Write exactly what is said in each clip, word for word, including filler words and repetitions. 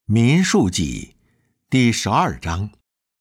民数记第十二章。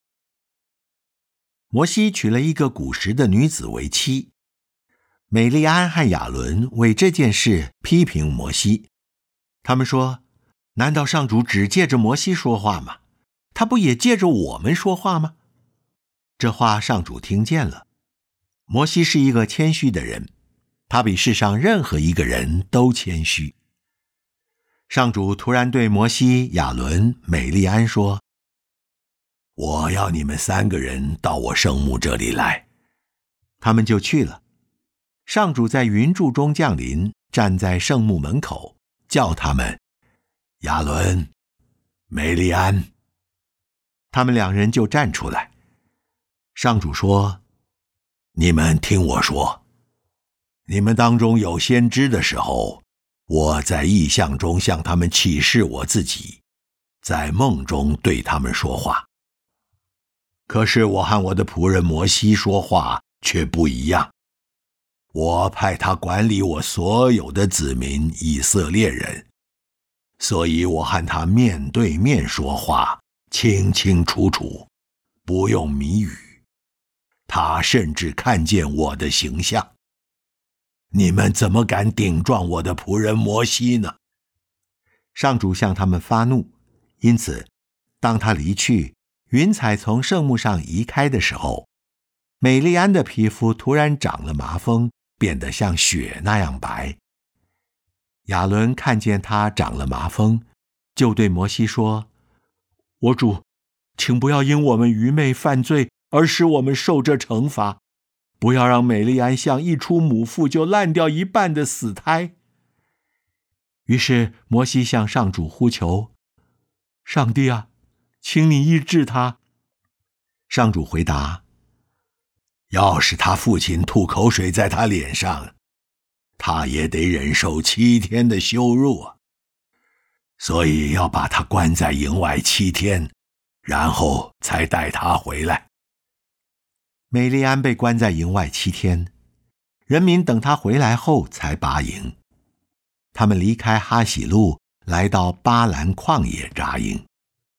摩西娶了一个古时的女子为妻，美利安和亚伦为这件事批评摩西。他们说，难道上主只借着摩西说话吗？他不也借着我们说话吗？这话上主听见了。摩西是一个谦虚的人，他比世上任何一个人都谦虚。上主突然对摩西、亚伦、美利安说，我要你们三个人到我圣幕这里来。他们就去了。上主在云柱中降临，站在圣幕门口，叫他们，亚伦、美利安。他们两人就站出来。上主说，你们听我说，你们当中有先知的时候，我在异象中向他们启示我自己，在梦中对他们说话。可是我和我的仆人摩西说话却不一样。我派他管理我所有的子民以色列人，所以我和他面对面说话，清清楚楚，不用谜语。他甚至看见我的形象。你们怎么敢顶撞我的仆人摩西呢？上主向他们发怒，因此当他离去，云彩从圣幕上移开的时候，美利安的皮肤突然长了麻风，变得像雪那样白。亚伦看见他长了麻风，就对摩西说，我主，请不要因我们愚昧犯罪而使我们受这惩罚，不要让美利安像一出母腹就烂掉一半的死胎。于是摩西向上主呼求，上帝啊，请你医治他。上主回答，要是他父亲吐口水在他脸上，他也得忍受七天的羞辱啊，所以要把他关在营外七天，然后才带他回来。美利安被关在营外七天，人民等他回来后才拔营。他们离开哈喜路，来到巴兰旷野扎营。